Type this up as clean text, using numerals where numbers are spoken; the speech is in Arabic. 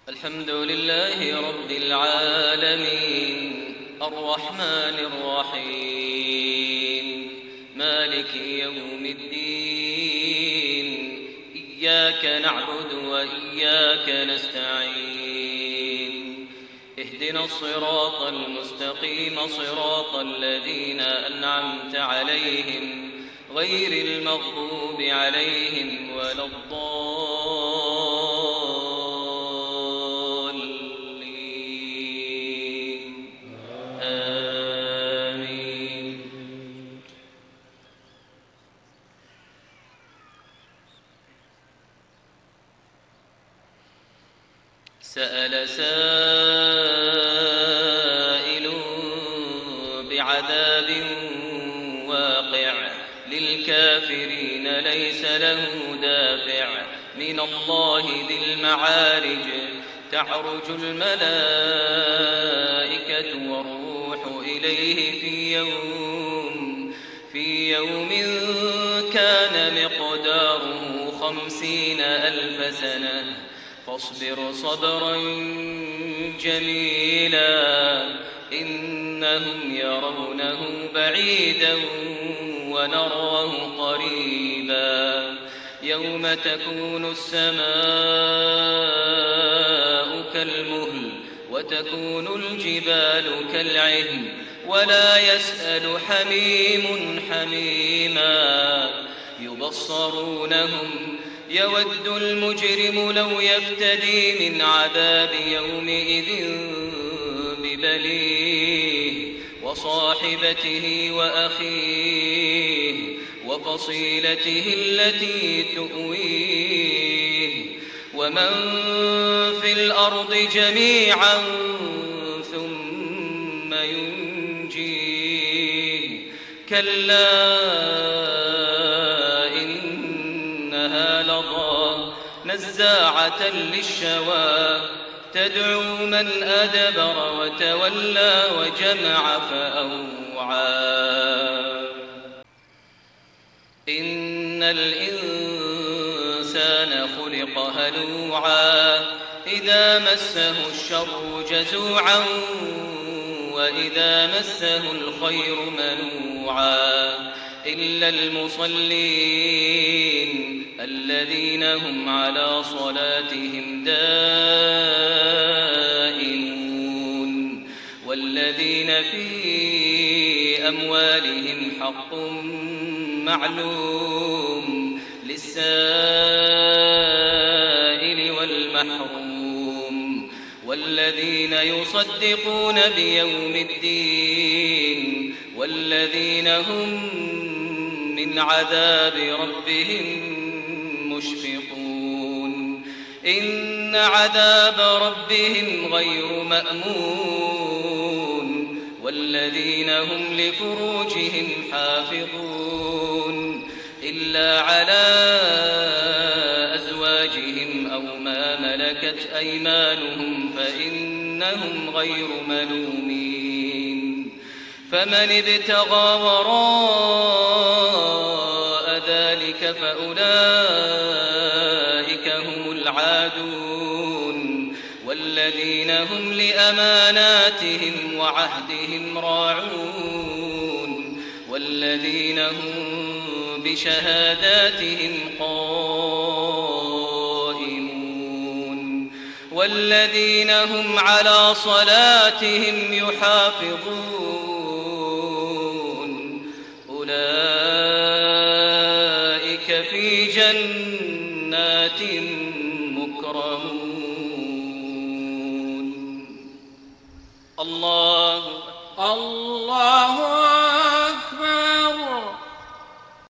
الحمد لله رب العالمين الرحمن الرحيم مالك يوم الدين إياك نعبد وإياك نستعين اهدنا الصراط المستقيم صراط الذين أنعمت عليهم غير المغضوب عليهم ولا الضالين آمين. سأل سائل بعذاب واقع للكافرين ليس له دافع من الله ذي المعارج تعرج الملائكة والروح إليه في يوم كان مقداره 50,000 سنة فاصبر صبرا جميلا إنهم يرونه بعيدا ونراه قريبا يوم تكون السماء كالمهل وتكون الجبال كالعهن ولا يسأل حميم حميما يبصرونهم يود المجرم لو يفتدي من عذاب يومئذ ببنيه وصاحبته وأخيه وفصيلته التي تؤويه ومن في الأرض جميعا ثم ينجيه كلا إنها لظى نزاعة للشوى تدعو من أدبر وتولى وجمع فأوعى إن الإنسان خلق هلوعا إذا مسه الشر جزوعا وإذا مسه الخير منوعا إلا المصلين الذين هم على صلاتهم دائمون والذين في أموالهم حق معلوم للسائل والمحروم والذين يصدقون بيوم الدين والذين هم من عذاب ربهم مشفقون إن عذاب ربهم غير مأمون والذين هم لفروجهم حافظون إلا على أزواجهم أو ما ملكت أيمانهم فإنهم غير ملومين فمن ابتغى وراء ذلك فأولئك هم العادون والذين هم لأماناتهم وعهدهم راعون والذين هم بشهاداتهم قائمون والذين هم على صلاتهم يحافظون أولئك في جنات مكرمون. الله